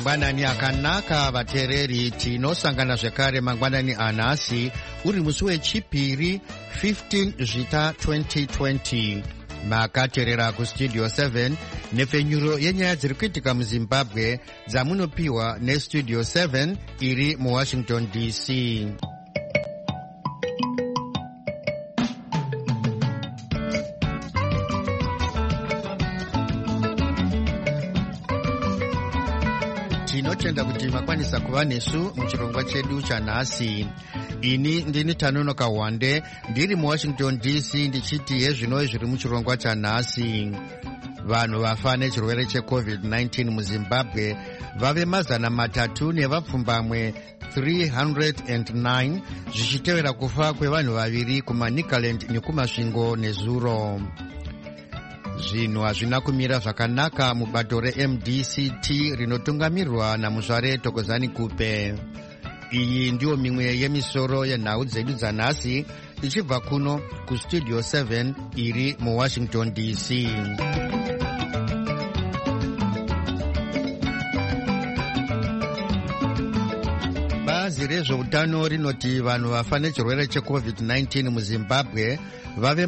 Mangwanani akanaka vateereri, tinosangana zvekare mangwanani anhasi uri musi wechipiri 15 Zvita 2020. Makateerera kustudio 7 nepfenyuro yenyaya dziri kuitika muZimbabwe dzamunopiwa nestudio 7 iri muWashington DC. Tinotenda kuti makwanisa kuva nesu muchirongwa chedu chanhasi. Ini ndini Tanonoka Wande ndiri muWashington DC ndichiti hezvino zviri muchirongwa chanhasi. Vanhu vafa nechirwere cheCovid-19 muZimbabwe vave 309 309 zvichitevera kufa kwevanhu vaviri kumaNicaland nekumasvingo nezuro. Zvinhu hazvina kumira zvakanaka mubato reMDCT rinotungamirirwa naMuzvare Thokozani Kupe. Iyi ndiyo mimwe yemisoro yenhau dzedu dzanhasi ichibva kuno kustudio 7 iri muWashington DC. Bazi rezveutano rinoti vanhu vafa nechirwere cheCovid-19 muZimbabwe vave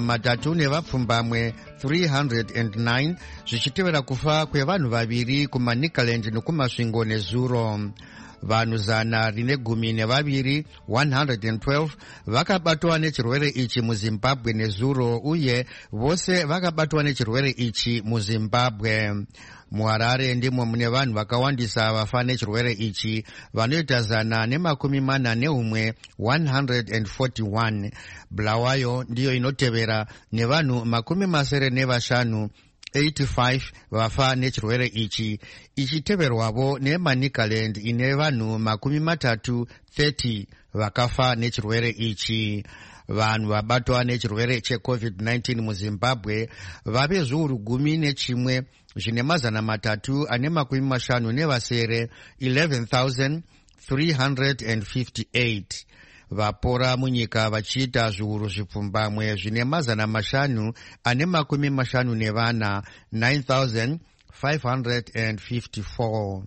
309 zvichitevera kufa kwevanhu vaviri kumaNicaland nekumasvingo nezuro. Vanhu 112 112 vakabatwa nechirwere ichi muZimbabwe nezuro, uye vose vakabatwa nechirwere ichi muZimbabwe. MuHarare ndimo mune vanhu vakawandisa vafa nechirwere ichi, vanoita 141 141. Bulawayo ndiyo inotevera nevanhu 95 85 vafa nechirwere ichi, ichiteverwavo neManicaland ine vanhu 30 vakafa nechirwere ichi. Vanhu vabatwa nechirwere cheCovid-19 muZimbabwe vave 11,358 11,358. Vapora munyika vachiita 554 9,554.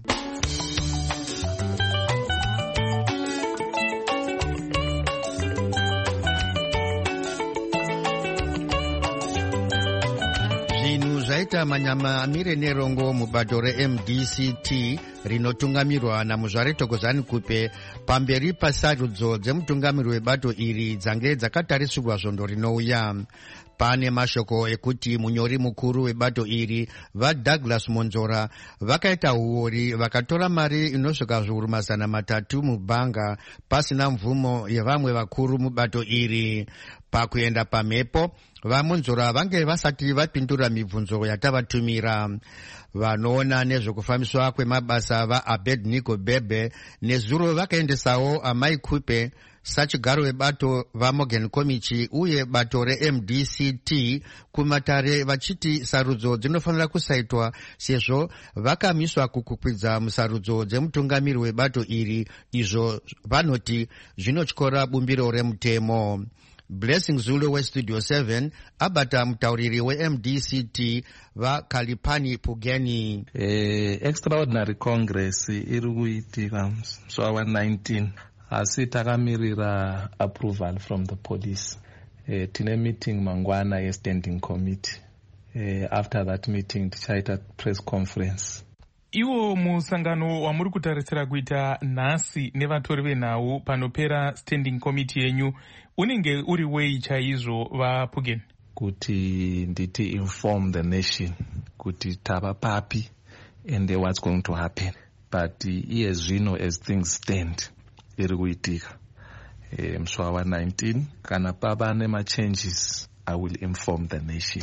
Zvinhu zvaita manyama amire nerongo mubato reMDCT rinotungamirwa naMuzvare Thokozani Kupe pamberi pasarudzo dzemutungamiri webato iri dzange dzakatarisirwa zvondo rinouya. Pane mashoko ekuti munyori mukuru webato iri vaDouglas Monzora vakaita huori vakatora mari inosvika zviuru 300 mubhanga pasina mvumo yevamwe vakuru mubato iri. Pakuenda pamhepo, vaMonzora vange vasati vapindura mibvunzo yatavatumira. Vanoona nezvekufambiswa kwemabasa vaAbednego Bebe nezuro vakaendesawo amai Kupe sachigaro webato vaMorgan Komichi uye bato reMDCT kumatare vachiti sarudzo dzinofanira kusaitwa sezvo vakamiswa kukwidza musarudzo dzemutungamiri webato iri, izvo vanoti zvinotyora bumbiro remutemo. Blessing Zulu westudio 7 abata mutauriri weMDCT vaKalipani Pugeni. Extraordinary Congress iri kuitika musi wa19 asi takamirira approval from the police. Tine meeting mangwana ye-standing committee. After that meeting tichaita press conference. Iwo musangano wamuri kutarisira kuita nhasi nevatori venhau panopera standing committee yenyu unenge uri wei chaizvo vaPugeni? Kuti nditi inform the nation kuti tava papi and what's going to happen. But iye zvino as things stand iri kuitika musi wa19 kana pava nema-changes I will inform the nation.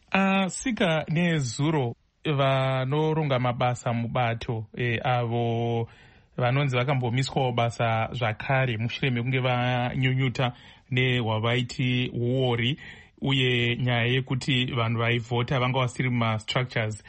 Sika nezuro vanoronga mabasa mubato avo vanonzi vakambomiswawo basa zvakare mushure mekunge vanyunyuta nehwavaiti huori uye nyaya yekuti vanhu vaivhota vanga vasiri mumastructures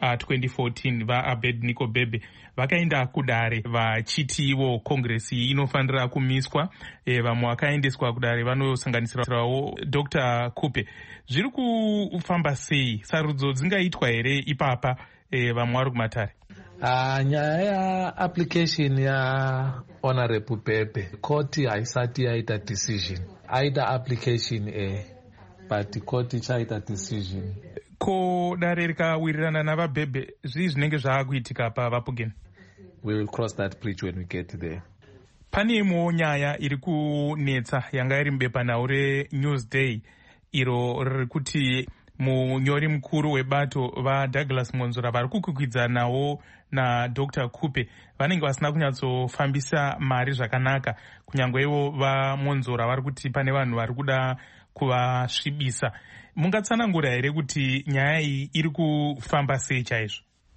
2014 vaAbednego Bebe vakaenda kudare vachitiwo kongresi inofanira kumiswa. Vamwe vakaendeswa kudare vanosanganisirawo Dr. Kupe. Zviri kufamba sei? Sarudzo dzingaitwa here ipapa vamwe vari kumatare? Nyaya application ya Honorable Bebe, koti haisati yaita decision. Aita application but koti chaita decision. Ko dare rikawirirana navaBhebhe, zvii zvinenge zvaakuitika pavaPugeni? We will cross that bridge when we get there. Pane imwewo nyaya iri kunetsa yanga iri mubepanhau reNewsday, iro riri kuti munyori mukuru webato vaDouglas Monzora vari kukwikwidzanawo naDr Kupe vanenge vasina kunyatsofambisa mari zvakanaka. Kunyangwewo vaMonzora vari kuti pane vanhu vari kuda kuvasvibisa. Mungatsanangura here kuti nyaya iyi iri kufamba sei chaizvo?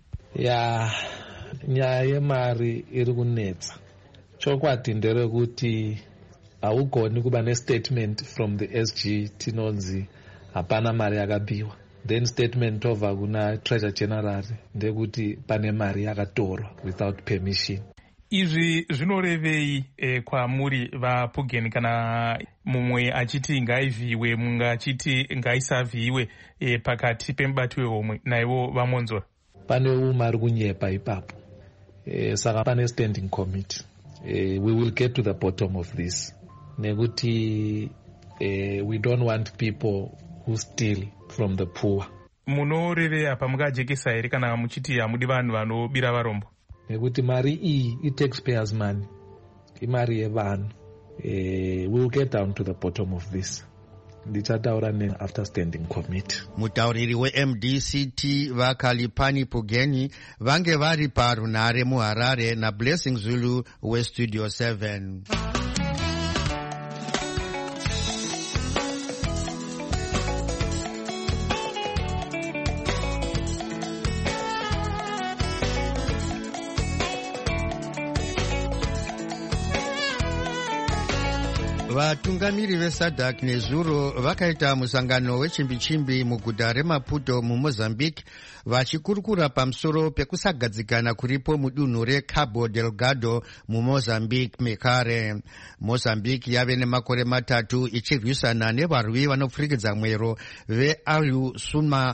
Nyaya yemari iri kunetsa. Chokwadi nderekuti haugoni kuva nestatement from the SG tinonzi hapana mari yakabiwa, then statement over kuna treasurer general ndekuti pane mari yakatorwa without permission. Izvi zvinorevei kwamuri vaPugeni, kana mumwe achiti ngaivhiwe, mumwe achiti ngaisavhiwe pakati pemubati wehomwe naivo vaMonzora? Pane umwe ari kunyepa ipapo, saka pane standing committee. We will get to the bottom of this. Nekuti we don't want people who steal from the poor. Munorevei apa mukajekesa here kana muchiti hamudi vanhu vanobira varombo? Nekuti mari iyi i-taxpayers money, imari yevanhu. We will get down to the bottom of this. Ndichataura after standing committee. Mutauriri weMDCT vaKhalipani Pugeni vange vari parunare muHarare naBlessing Zulu weStudio 7. Vatungamiri veSADC nezuro vakaita musangano wechimbi-chimbi muguta reMaputo muMozambique vachikurukura pamusoro pekusagadzikana kuripo mudunhu reCabo Delgado muMozambique mekare. Mozambique yave nemakore matatu ichirwisana nevarwi vanopfurikidza mwero veAlusuma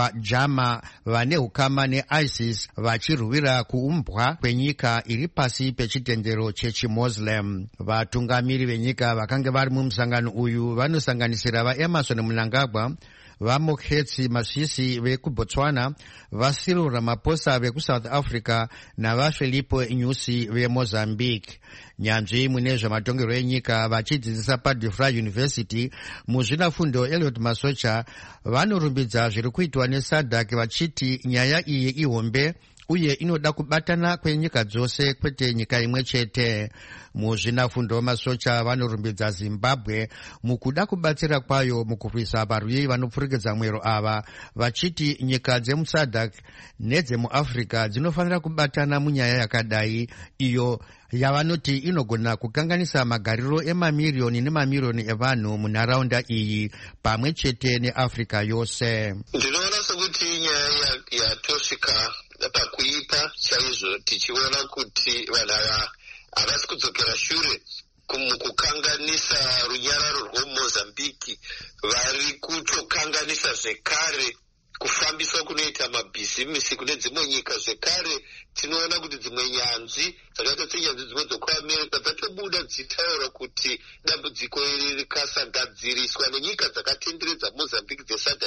waJama vane hukama neISIS vachirwira kuumbwa kwenyika iri pasi pechitendero chechiMuslim. Vatungamiri venyika vakange vari mumusangano uyu vanosanganisira vaEmerson Mnangagwa, vaMokhetsi Masisi vekuBotswana, vaCyril Ramaphosa vekuSouth Africa navaFilipo Nyusi veMozambique. Nyanzvi mune zvematongerwo enyika vachidzidzisa paDifra University muzvinafundo Elliot Masocha vanorumbidza zviri kuitwa neSADC vachiti nyaya iyi ihombe uye inoda kubatana kwenyika dzose kwete nyika imwe chete. Muzvinafundo Masocha vanorumbidza Zimbabwe mukuda kubatsira kwayo mukurwisa varwi vanopfurikidza mwero ava, vachiti nyika dzemuSADC nedzemuAfrica dzinofanira kubatana munyaya yakadai, iyo yavanoti inogona kukanganisa magariro emamiriyoni nemamiriyoni evanhu munharaunda iyi pamwe chete neAfrica yose. Ndinoona sekuti nyaya yatosvika pakuipa chaizvo, tichiona kuti vanhu ava havasi kudzokera shure mukukanganisa runyararo rwoMozambiki, vari kutokanganisa zvekare kufambiswa kunoita mabhizimisi kune dzimwe nyika. Zvekare tinoona kuti dzimwe nyanzvi dzakaita senyanzvi dzimwe dzekuAmerica dzatobuda dzichitaura kuti dambudziko iri rikasagadziriswa nenyika dzakatenderedza Mozambique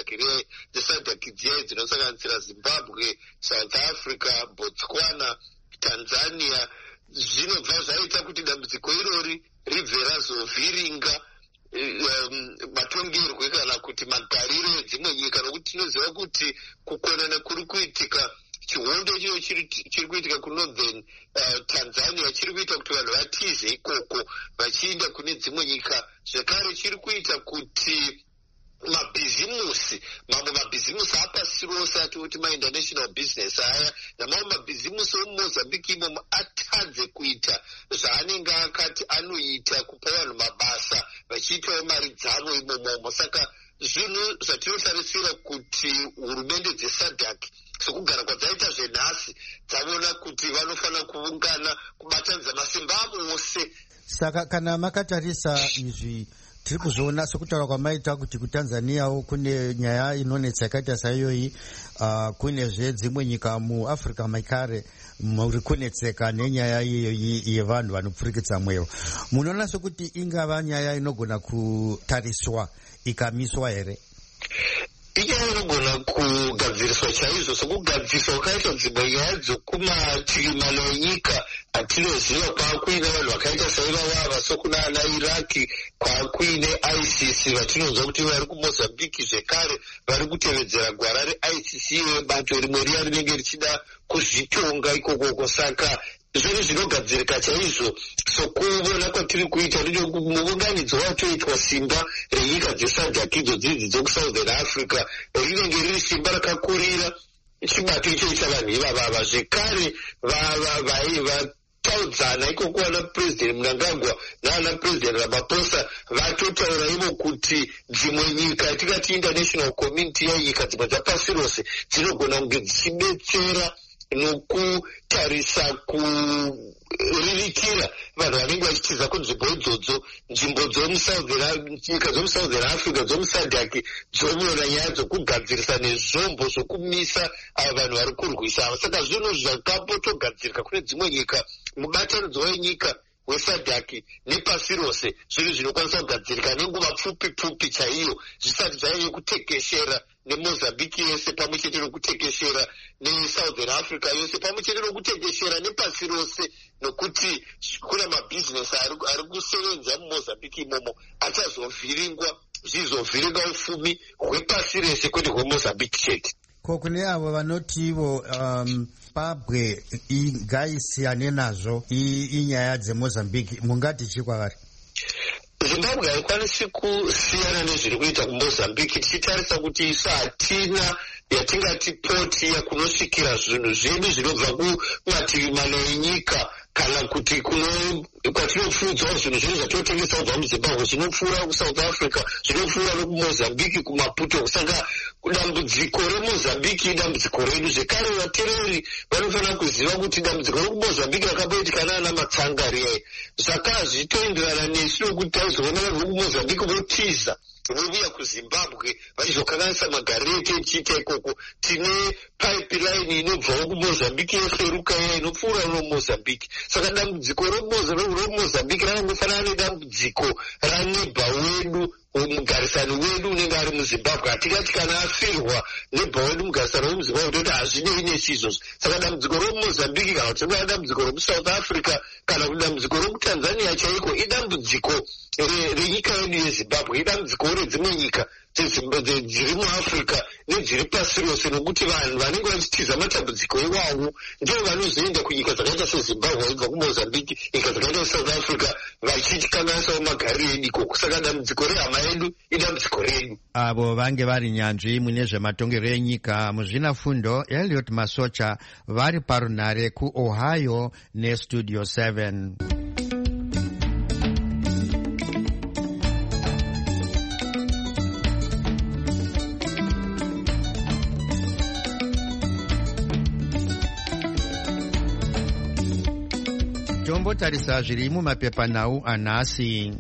dzeSADC dziya dzinosanganisira Zimbabwe, South Africa, Botswana, Tanzania, zvinobva zvaita kuti dambudziko irori ribve razovhiringa matongerwe kana kuti magariro edzimwe nyika, nokuti tinoziva kuti kukonana kuri kuitika, chihondo chino chiri kuitika kunorthern Tanzania chiri kuita kuti vanhu vatize ikoko vachienda kune dzimwe nyika. Zvekare chiri kuita kuti mamwe mabhizimusi apasi rose atikuti mainternational business aya namamwe mabhizimusi omuMozambique imomo atadze kuita zvaanenge akati anoita, kupa vanhu mabasa vachiitawo mari dzavo imomomo. Saka zvinhu zvatinotarisira kuti hurumende dzeSADC sokugara kwadzaita zvenhasi dzavona kuti vanofanira kuungana kubatanidza masimba avo ose Saka kana makatarisa izvi tiri kuzoona sokutaura kwamaita kuti kutanzaniawo kune nyaya inonetsa yakaita saiyoyi, kunezve dzimwe nyika muafrica makare muri kunetseka nenyaya iyoyi yevanhu vanopfurikidza mweyo. Munoona sokuti ingava nyaya inogona kutariswa ikamiswa here? Inyaya inogona kugadziriswa chaizvo, sokugadziriswa kwakaita dzimwe nyaya dzokumativi mana enyika atinoziva. Kwakuine vanhu vakaita saivavava sokunana Iraki, kwakuine ICC vatinonzwa kuti vari kuMozambique zvekare vari kutevedzera gwara reICC vebato rimwe riya rinenge richida kuzvitonga ikokoko. Saka zvinhu zvinogadzirika chaizvo, sokuona kwatiri kuita muunganidzo watoitwa simba renyika dzesadhak idzo dzidzi dzokusouthern Africa rinenge riri simba rakakurira chibato icho chavanhu ivavava. Zvekare vataudzana ikoko vana President Mnangagwa naana President Ramaphosa vatotaura ivo kuti dzimwe nyika yatingati international community yenyika dzimwe dzapasi rose dzinogona kunge dzichidetsera nokutarisa kuririkira vanhu vanenge vachitiza kunzvimbo idzodzo, nzvimbo nyika dzomusouthern Africa dzomusadhaki dzomuona nyaya dzokugadzirisa nezvombo zvokumisa ava vanhu vari kurwisa ava. Saka zvinhu zvakapotogadzirika kune dzimwe nyika, mubatanidzo wenyika wesadhaki nepasi rose, zvinhu zvinokwanisa kugadzirika nenguva pfupi chaiyo zvisati zvaiye kutekeshera neMozambique yese pamwe chete nokutekeshera neSouthern Africa yose pamwe chete nokutekeshera nepasi rose, nokuti kuna mabhizinesi ari kusevenza muMozambique imomo achazovhiringwa, zvizovhiringa ufumi hwepasi rese kwete hweMozambique chete. Ko kune avo vanoti ivo Zimbabwe ngaisiyane nazvo inyaya dzeMozambique, mungati chi kwavari? Zimbabwe haikwanisi kusiyana nezviri kuita kuMozambique, tichitarisa kuti isu hatina yatingati poti yakunosvikira zvinhu zvedu zvinobva kumativi mana enyika, kana kuti kwatinopfuudzawo zvinhu zvedu zvatotengesa kubva muZimbabwe zvinopfuura kuSouth Africa, zvinopfuura nokuMozambique kuMaputo. Saka dambudziko reMozambique idambudziko redu. Zvekare vateereri vanofanira kuziva kuti dambudziko rekuMozambique rakaboitika naana Matsangari zvakazvitoenderana nesu nokuti taizoona vanhu vokuMozambique votiza vovuya kuZimbabwe vachizokanganisa magariro echiita ikoko. Tine pipeline inobvawo kuMozambique yeferuka iya inopfuura noMozambique. Saka dambudziko reMozambique rangofanana nedambudziko ranebha wedu mugarisani wedu unenge ari muZimbabwe. Hatingati kana afirwa nebha wedu mugarisani wemuZimbabwe toti hazvinei nesi izvozvo. Saka dambudziko reMozambique kana kuti dambudziko remuSouth Africa kana kuti dambudziko remuTanzania chaiko idambudziko renyika yedu yeZimbabwe, idambudziko redzimwe nyika dziri muAfrica nedziri pasi rose, nokuti vanhu vanenge vachitiza matambudziko iwawo ndivo vanozoenda kunyika dzakaita seZimbabwe vaibva kuMozambique, nyika dzakaita seSouth Africa vachikanganisawo magariro edu ikoko. Saka dambudziko rehama yedu idambudziko redu. Avo vange vari nyanzvi mune zvematongero enyika muzvinafundo Elliot Masocha vari parunhare kuOhio neStudio 7. Tombotarisa zviri mumapepanhau anhasi.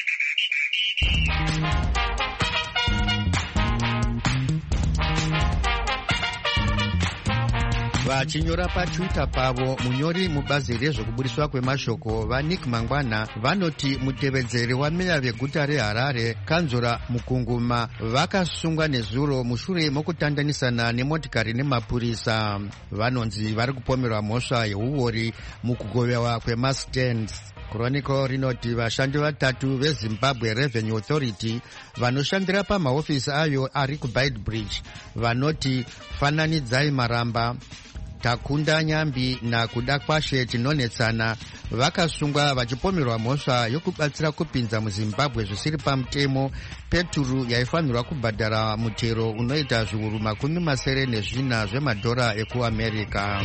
Vachinyora paTwitter pavo, munyori mubazi rezvokubudiswa kwemashoko vaNick Mangwana vanoti mutevedzeri wameya veguta reHarare Kanzura Mukunguma vakasungwa nezuro mushure mokutandanisana nemotikari nemapurisa. Vanonzi vari kupomerwa mhosva yeuori mukugovewa kwemastands. Chronicle rinoti vashandi vatatu veZimbabwe Revenue Authority vanoshandira pamahofisi ayo ari kuBaitbridge vanoti Fananidzai Maramba, Takunda Nyambi nakuda kwashe tinonetsana vakasungwa vachipomerwa mhosva yokubatsira kupinza muZimbabwe zvisiri pamutemo peturu yaifanirwa kubhadhara mutero unoita zviuru 74 zvemadhora ekuAmerica.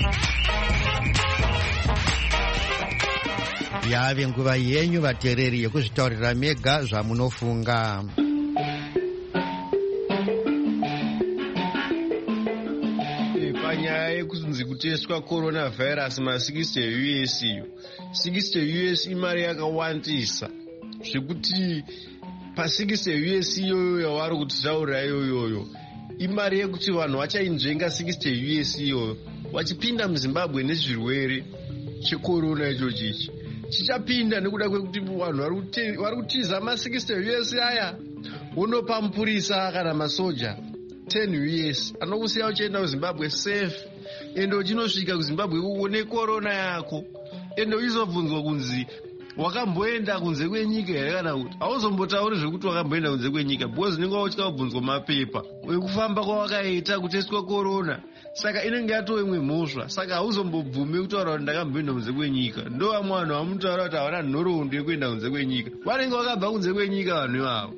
Yave nguva yenyu vateereri yekuzvitaurira mega zvamunofunga. Panyaya yekunzi kuteswa coronavirus ma60 US iyo 60 US imari yakawandisa zvekuti pa60 US iyoyo yavari kutitaurira iyoyo imari yekuti vanhu vachainzvenga 60 US iyoyo vachipinda muZimbabwe nezvirwere chekorona ichochi ichi chichapinda nekuda kwekuti vanhu vari kutiza ma60 US aya unopa mupurisa kana masoja 10 US anokusiya uchienda kuZimbabwe safe ende uchinosvika kuZimbabwe uone korona yako ende uchizobvunzwa kunzi wakamboenda kunze kwenyika here kana kuti hauzombotauri zvekuti wakamboenda kunze kwenyika because unenge wautywa kubvunzwa mapepa ekufamba kwawakaita kuteswa korona saka inenge yatova imwe mhosva saka hauzombobvume kutaura kuti ndakamboenda kunze kwenyika ndo vamwe vanhu vamunotaura kuti havana nhoroondo yekuenda kunze kwenyika vanenge vakabva kunze kwenyika vanhu ivavo.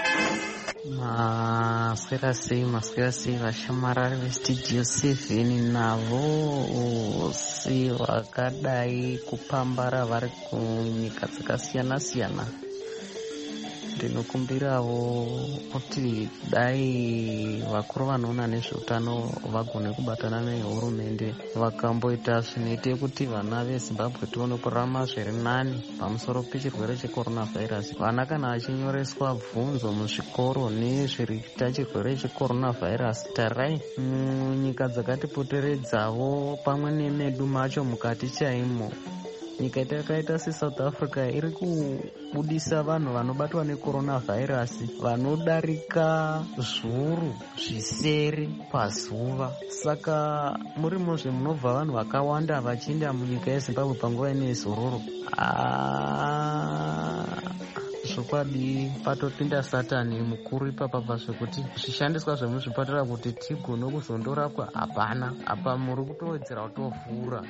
Maswera sei vashamarari vestudio 7 navo si vakadai kupambara vari kunyika dzakasiyana-siyana. Ndinokumbirawo kuti dai vakuru vanoona nezveutano vagone kubatana nehurumende vakamboita zvinoite kuti vana veZimbabwe tione kurarama zviri nani pamusoro pechirwere cheCoronavirus. Vana kana vachinyoreswa bvunzo muzvikoro nezvirikuita chirwere cheCoronavirus, tarirai munyika dzakatipoteredzawo pamwe nemedu macho mukati chaimo nyika yakaita seSouth Africa iri kubudisa vanhu vanobatwa neCoronavirus vanodarika zviuru zvisere pazuva. Saka murimozve munobva vanhu vakawanda vachienda munyika yeZimbabwe panguva inezororo. Zvokwadi patopinda satani mukuru ipapa zvekuti zvishandiswa zvemuzvipatara kuti tigone kuzondorapwa hapana. Apa muri kutowedzera kutofura.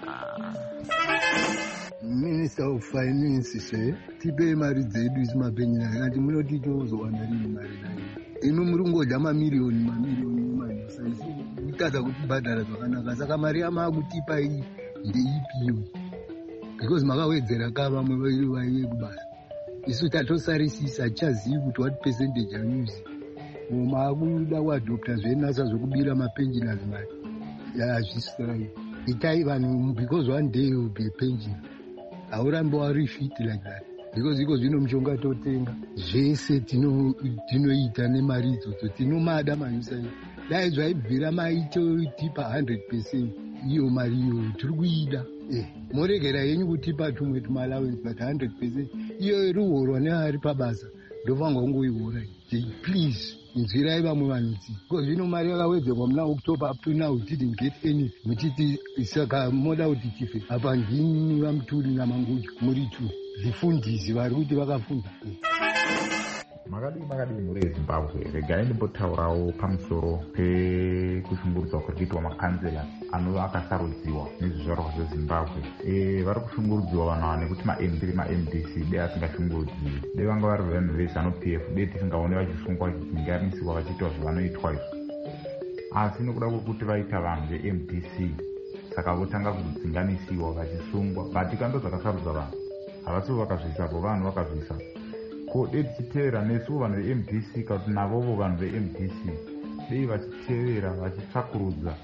Minister of Finance tipe mari dzedu isi mapenzi akati munoti tozowana rini mari nayo ino muri kungodya mamiliyoni manyosa kutadza kutibhadhara zvakanaka saka mari yamakutipa iyi ndeipiwe because makawedzera ka vamwe vaive kubasa isu tatosarisisa tichazivi kuti what percentage anuzi makuda kuadopta zvenasa zvokubira mapensioners mari yazvisirai itai vanhu because one day will be a pension haurambi wari fit like that because iko zvino mushonga totenga zvese tinoita nemari idzodzo tinomada manyusa dai zvaibvira maitotipa 100% iyo mari iyoyo tiri kuida moregera yenyu kutipa tumwe tumalawens but 100% iyo ruhorwa neari pabasa ndofanga kungoihora please inzwirai vamwe vanhutsi because zvino mari yakawedzerwa muna October up to now we didn't get any muchiti saka moda kuti tife apa ndini vamuturi namanguchi muri tu zvifundisi vari kuti vakafunda. Makadii mhuri yeZimbabwe regai ndimbotaurawo pamusoro pekushungurudzwa kuri kuitwa makanzela anova akasarudziwa nezvizvarwa zveZimbabwe. Vari kushungurudziwa vanhu ava nekuti ma-MP ma-MDC dei asingashungurudziwi dei vanga vari vanhu veZANU-PF dei tisingaone vachisungwa vachidzinganiswa vachiitwa zvavanoitwa izvo asi nokuda kwokuti vaita vanhu ve-MDC saka votanga kudzinganisiwa vachisungwa batika ndo dzakasarudza vanhu havasivo vakazvisapo vanhu vakazvisa ko dei tichitevera nesu vanhu veMDC kuti navovo vanhu veMDC dei vachitevera vachitsvakurudza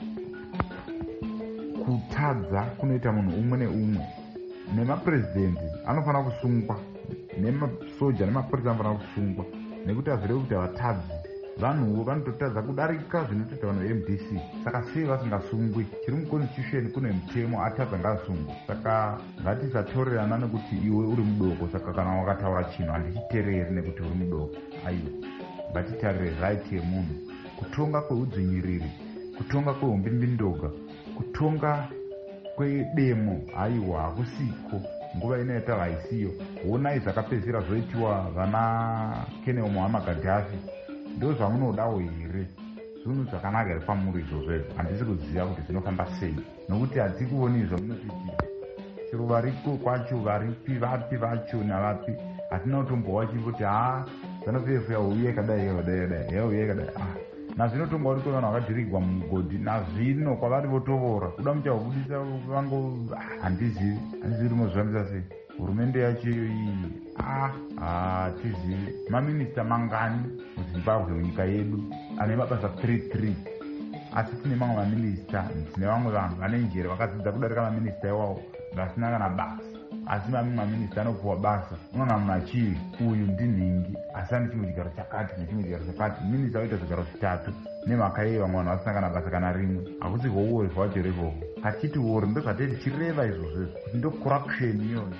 kutadza kunoita munhu umwe neumwe nemapurezidendi anofanira kusungwa nemasoja nemapurisa anofanira kusungwa nekuti hazvire kuti havatadzi vanhuwo vanototadza kudarika zvinotoita vanhu veMDC saka sei vasingasungwi chiri muconstitution kune mutemo atadza ngaasungwe saka ngatisatorerana nekuti iwe uri mudoko saka kana wakataura chinhu handichitereri nekuti uri mudoko aiwa ngatitarire right yemunhu kutonga kweudzvinyiriri kutonga kwehumbimbindoga kutonga kwedemo aiwa hakusiko nguva inoita vaisiyo honai zvakapedzisira zvoitiwa vana Keneo Muammar Gaddafi ndo zvamunodawo here zvinhu zvakanaka here pamuri izvozvo handisi kuziva kuti zvinofamba sei nokuti hatikuoni zvamunotiti chero variko kwacho varipi vapi vacho navapi hatina kutombowa chimboti ZANU-PF yauye kadai yauye kadai nazvinotonga uriko vanhu vakadhirigwa mugodhi nazvino kwavari votovora kuda muchavabudisa vango handizivi rimozvifambisa sei hurumende yacho iyi hatizivi maminista mangani muZimbabwe munyika yedu ane mabasa 33 asi tine mamwe maminista, tine vamwe vanhu vane njere vakadzidza kudarika maminista iwawo vasina kana basa, asi mamwe maminista anopuwa basa. Unoona munhu achiri uyu ndinhingi asi ane chimwe chigaro chakati nechimwe chigaro chakati. Minista oita zvigaro zvitatu nemhaka yei vamwe vanhu vasina kana basa kana rimwe. Hakusi houori zvacho revovo achiti uri ndo zvatei tichireva izvozvo kuti ndo corruption iyoyo.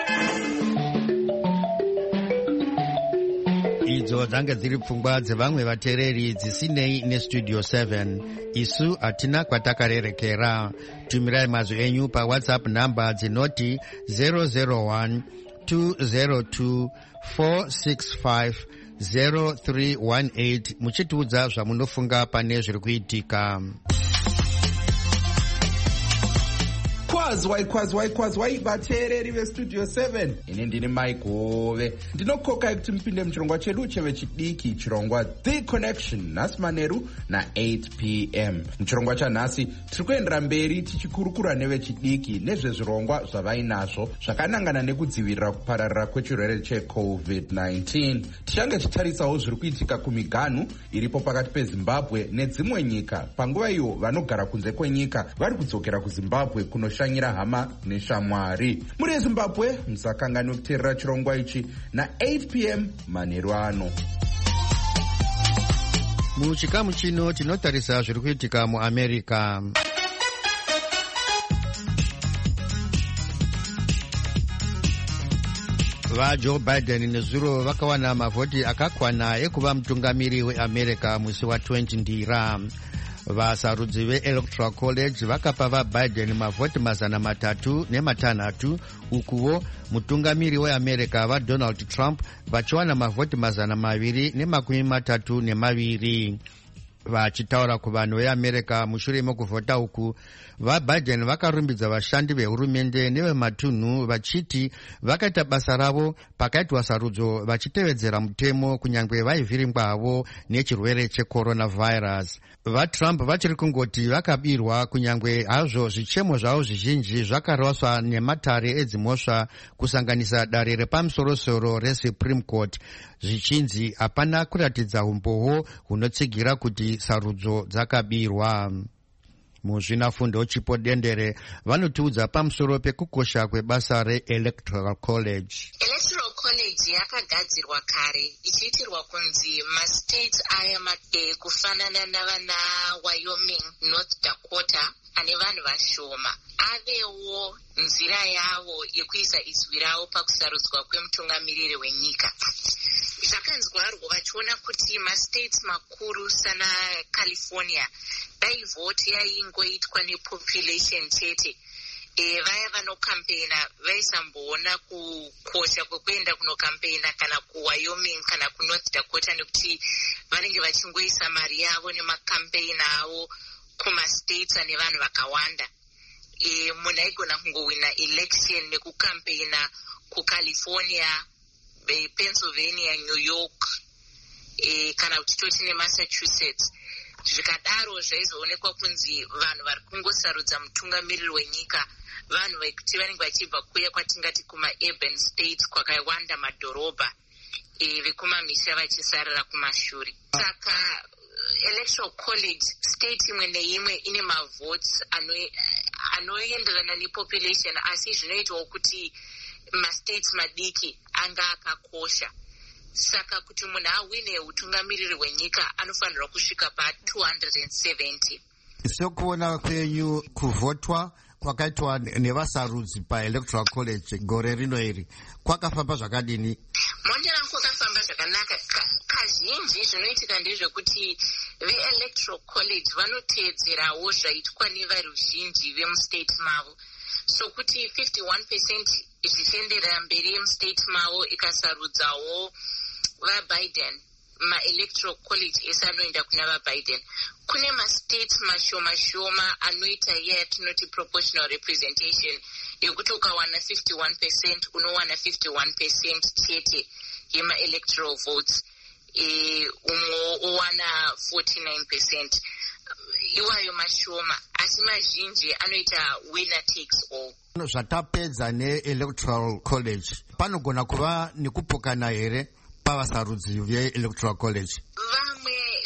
Idzo dzange dziri pfungwa dzevamwe vateereri dzisinei nestudio 7. Isu hatina kwatakarerekera. Tumirai mazwi enyu paWhatsApp namba dzinoti 001 202 465 0318 muchitiudza zvamunofunga pane zviri kuitika. kwazwai vateereri vestudio 7. Ini ndini Mike Hove. Ndinokokai kuti mupinde muchirongwa chedu chevechidiki, chirongwa The Connection, nhasi manheru na8 p.m. Muchirongwa chanhasi tiri kuendera mberi tichikurukura nevechidiki nezvezvirongwa zvavainazvo zvakanangana nekudzivirira kupararira kwechirwere cheCovid-19. Tichange tichitarisawo zviri kuitika kumiganhu iripo pakati peZimbabwe nedzimwe nyika, panguva iyo vanogara kunze kwenyika vari kudzokera kuZimbabwe kunoshanyira hama neshamwari. Muri Zimbabwe musakanganwe kuteerera chirongwa ichi na8 p.m. manheru ano. Muchikamu chino tinotarisa zviri kuitika muAmerica. VaJoe Biden nezuro vakawana mavhoti akakwana ekuva mutungamiri weAmerica musi wa20 ndira. Vasarudzi veElectoral College vakapa vaBiden mavhoti 306 ukuwo mutungamiri weAmerica vaDonald Trump vachiwana mavhoti 232. Vachitaura kuvanhu veAmerica mushure mekuvhota uku, vaBiden vakarumbidza vashandi vehurumende nevematunhu vachiti vakaita basa ravo pakaitwa sarudzo vachitevedzera mutemo kunyange vaivhiringwavo nechirwere checoronavirus. VaTrump vachiri kungoti vakabirwa kunyange hazvo zvichemo zvavo zvizhinji zvakaraswa nematare edzimhosva kusanganisa dare repamusorosoro reSupreme Court zvichinzi hapana kuratidza umboho hunotsigira kuti sarudzo dzakabirwa. Muzvinafundo chipo dendere vanotiudza pamusoro pekukosha kwebasa reElectoral College. Electoral College yakagadzirwa kare ichiitirwa kunzi mastates aya kufanana navana Wyoming, North Dakota ane vanhu vashoma avewo nzira yavo yekuisa izwi ravo pakusarudzwa kwemutungamiriri wenyika. Zvakanzwarwa vachiona kuti mastates makuru sana California dai vhoti yaingoitwa nepopulation chete, vaya vanokampena vaisamboona kukosha kwekuenda kunokampena kana kuWyoming kana kuNorth Dakota nekuti vanenge vachingoisa mari yavo nemakampeni avo kumastates ane vanhu vakawanda. Munhu aigona kungowina election nekukampena kuCalifornia, Pennsylvania, New York, kana kuti toti neMassachusetts. Zvikadaro zvaizoonekwa kunzi vanhu vari kungosarudza mutungamiriri wenyika vanhu vekuti vanenge vachibva kuya kwatingati kumaurban states kwakawanda madhorobha, vekumamisha vachisarira kumashure. Saka Electoral College state imwe neimwe ine mavotes anoenderana nepopulation, asi zvinoitawo kuti mastates madiki anga akakosha. Saka kuti munhu awine utungamiriri wenyika anofanirwa kusvika pa270. Sekuona kwenyu kuvhotwa kwakaitwa nevasarudzi paElectoral College gore rino iri kwakafamba zvakadini? Monde rangu kwakafamba zvakanaka. Kazhinji zvinoitika ndezvekuti veElectoral College vanoteedzerawo zvaitwa nevaruzhinji vemustate mavo, so kuti 51% zvichienderera mberi yemustate mavo ikasarudzawo vaBiden, maElectoral College ese anoenda kuna vaBiden. Kune mastates mashoma anoita iya yatinoti proportional representation, yekuti ukawana 51% unowana 51% chete yemaelectoral votes, umwe owana 49%. Iwayo mashoma, asi mazhinji anoita winner takes all. Zvatapedza neElectoral College panogona kuva nekupokana here pavasarudzi veElectoral College? Vamwe zviri kunzi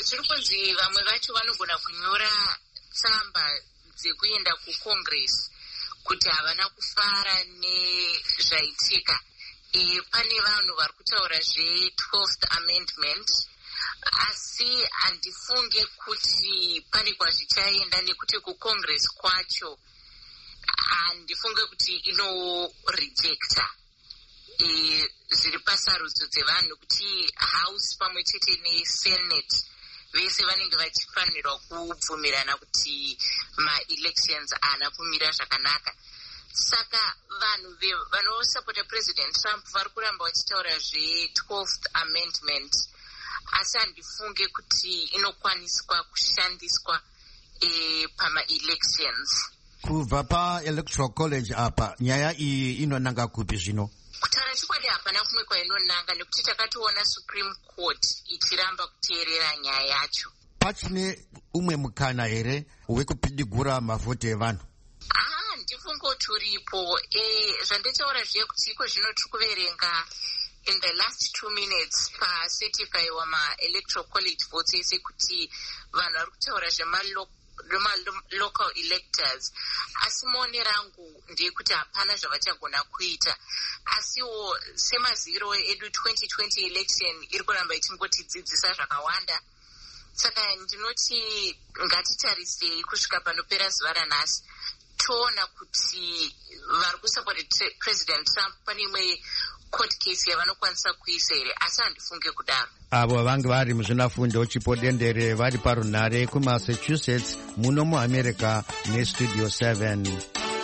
kuti vamwe vacho vanogona kunyora tsamba dzekuenda kucongress kuti havana kufara nezvaitika. Pane vanhu vari kutaura zve-12th amendment, asi handifunge kuti pane kwazvichaenda nekuti kucongress kwacho handifunge kuti inorejecta. Zviri pasarudzo dzevanhu kuti house pamwe chete nesenate vese vanenge vachifanirwa kubvumirana kuti ma-elections haana kumira zvakanaka. Saka vanhu vanosapota president Trump vari kuramba vachitaura zve-12th amendment, asi handifunge kuti inokwaniswa kushandiswa pama-elections. Kubva pa-electoral college apa nyaya iyi inonanga kupi zvino? Kutaura chokwadi hapana kumwe kwainonanga, nekuti takatoona Supreme Court ichiramba kuteerera nyaya yacho. Pachine umwe mukana here wekupidigura mavhoti evanhu? Ndifungo turipo. Zvanditaura zviye kuti iko zvino tiri kuverenga in the last 2 minutes pacertify wama-electoral college votes ese kuti vanhu vari kutaura local electors, asi muonero angu ndeyekuti hapana zvavachagona kuita. Asiwo semaziviro edu 2020 election iri kuramba ichingotidzidzisa zvakawanda. Saka ndinoti ngatitarisei kusvika panopera zuva ranhasi toona kuti vari kusapota president Trump pane imwe court case yavanokwanisa kuisa here, asi handifunge kudaro. Avo vange vari muzvinafundo chipodendere vari parunhare kumassachusetts muno muamerica nestudio 7.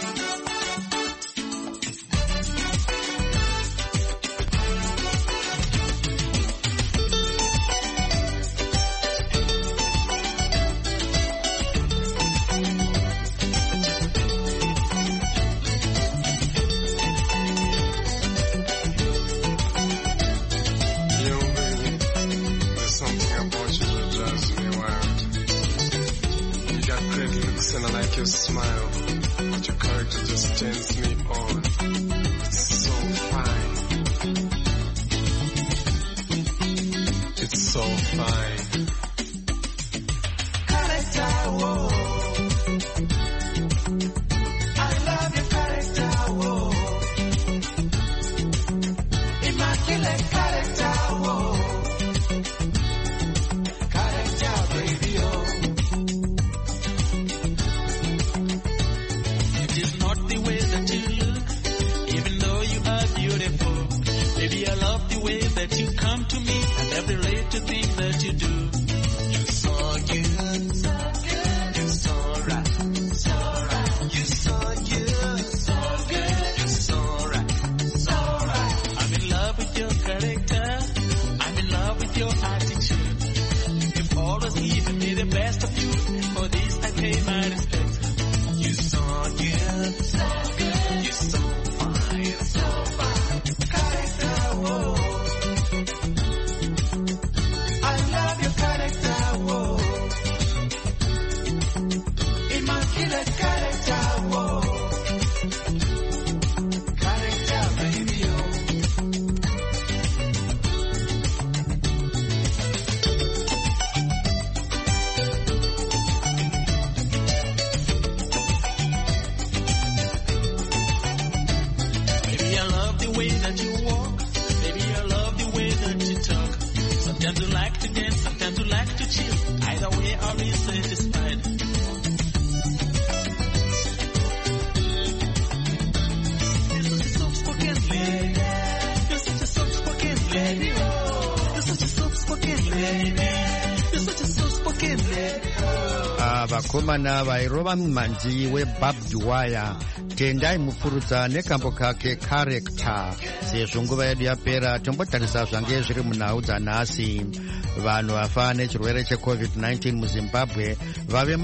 Vakomana vairova mumhanzi weBarbed Wire, tendai mupfurutsa nekambo kake character. Sezvo nguva yedu yapera tombotarisa zvange zviri munhau dzanhasi. Vanhu vafa nechirwere cheCovid-19 muZimbabwe vave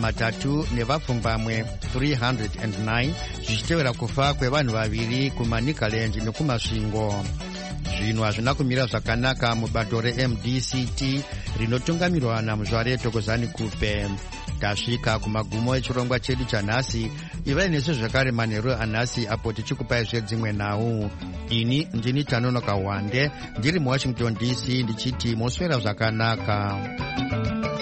300 nevapfumbamwe 309 zvichitevera kufa kwevanhu vaviri kuManicaland nekumasvingo. Zvinhu hazvina kumira zvakanaka mubato reMDCT rinotungamirwa naMuzvare Thokozani Kupe. Tasvika kumagumo echirongwa chedu chanhasi. Ivai nesu zvakare manheru anhasi apo tichikupai zvedzimwe nhau. Ini ndini Tanonoka Wande ndiri muWashington DC ndichiti moswera zvakanaka.